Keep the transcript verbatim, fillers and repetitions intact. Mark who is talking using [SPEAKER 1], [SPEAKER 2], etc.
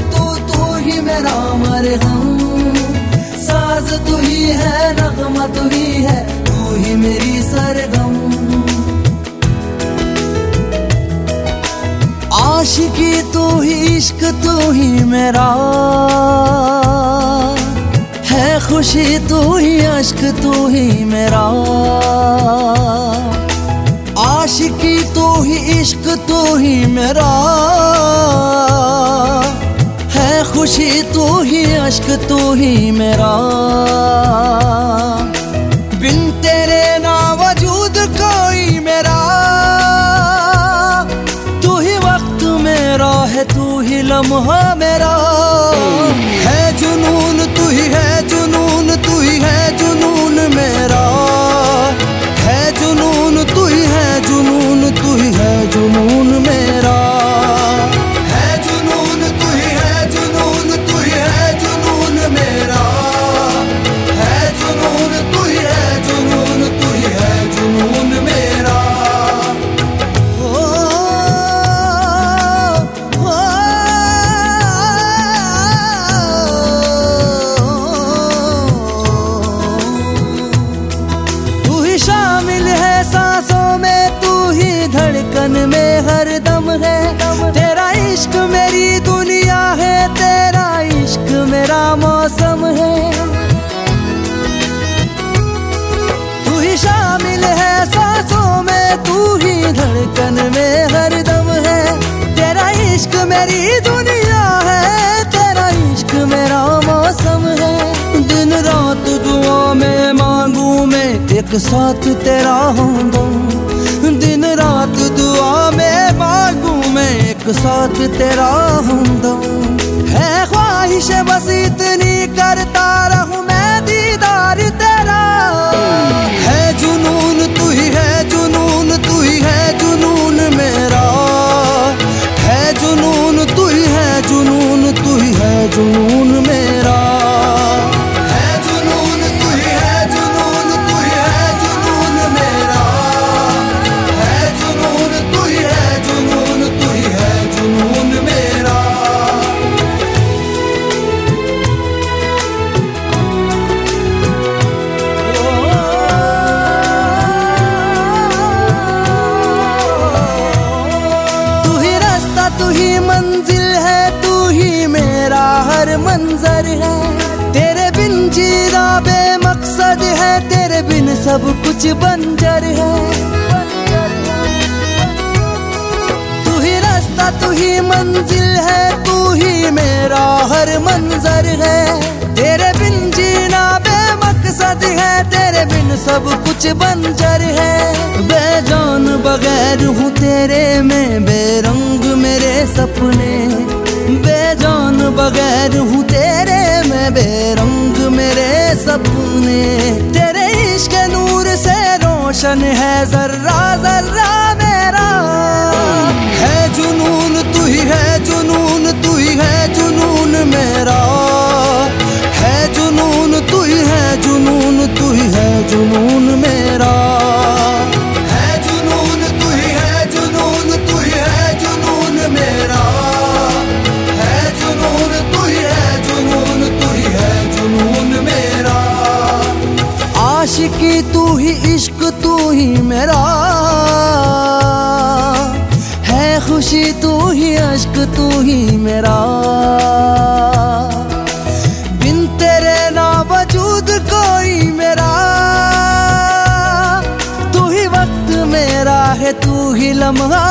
[SPEAKER 1] तू तू ही मेरा मरहम, साज तू ही है, नगमा तू ही है, तू ही मेरी सरगम। आशिकी तू ही, इश्क तू ही मेरा है, खुशी तू ही, अश्क तू ही मेरा। आशिकी तू ही, इश्क तू ही मेरा है, खुशी तू ही, अश्क तू ही मेरा। बिन तेरे ना वजूद कोई मेरा, तू ही वक्त मेरा है, तू ही लम्हा मेरा। है जुनून तू ही है, जुनून तू ही है, जुनून मेरा है, जुनून तू ही है, जुनून तू ही है, जुनून मेरा। है जुनून तू ही है, जुनून तू ही है, जुनून मेरा है, जुनून तू ही है, जुनून तू ही है, जुनून मेरा। धड़कन में हर दम है तेरा इश्क, मेरी दुनिया है, तेरा इश्क मेरा मौसम है। तू ही शामिल है सांसों में, तू ही धड़कन में हर दम है, तेरा इश्क मेरी दुनिया है, तेरा इश्क मेरा मौसम है। दिन रात दुआ में मांगू मैं एक साथ तेरा हमदम, दिन रात दुआ में मांगू मैं एक साथ तेरा हमदम। है ख्वाहिश बस इतनी करता रहूं मैं दीदार तेरा। है जुनून तू ही है, जुनून तू ही है, जुनून मेरा है, जुनून तू ही है, जुनून तू ही है, जुनून मेरा। तू ही मंजिल है, तू ही मेरा हर मंजर है, तेरे बिन जीना बेमकसद है, तेरे बिन सब कुछ बंजर है। तू ही रास्ता, तू ही मंजिल है, तू ही मेरा हर मंजर है, तेरे बिन जीना बेमकसद है, तेरे बिन सब कुछ बंजर है। बेजान बगैर हूँ तेरे में बेरंग मेरे सपने, बेजान बगैर हूँ तेरे में बेरंग मेरे सपने। तेरे इश्क नूर से रोशन है जर्रा जर्रा मेरा। है जुनून तू ही है, जुनून तू ही है, जुनून मेरा है, जुनून तू ही है, जुनून तू ही है, जुनून मेरा। आशिकी तू ही, इश्क तू ही मेरा है, खुशी तू ही, अश्क तू ही मेरा। बिन तेरे ना वजूद कोई मेरा, तू ही वक्त मेरा है, तू ही लम्हा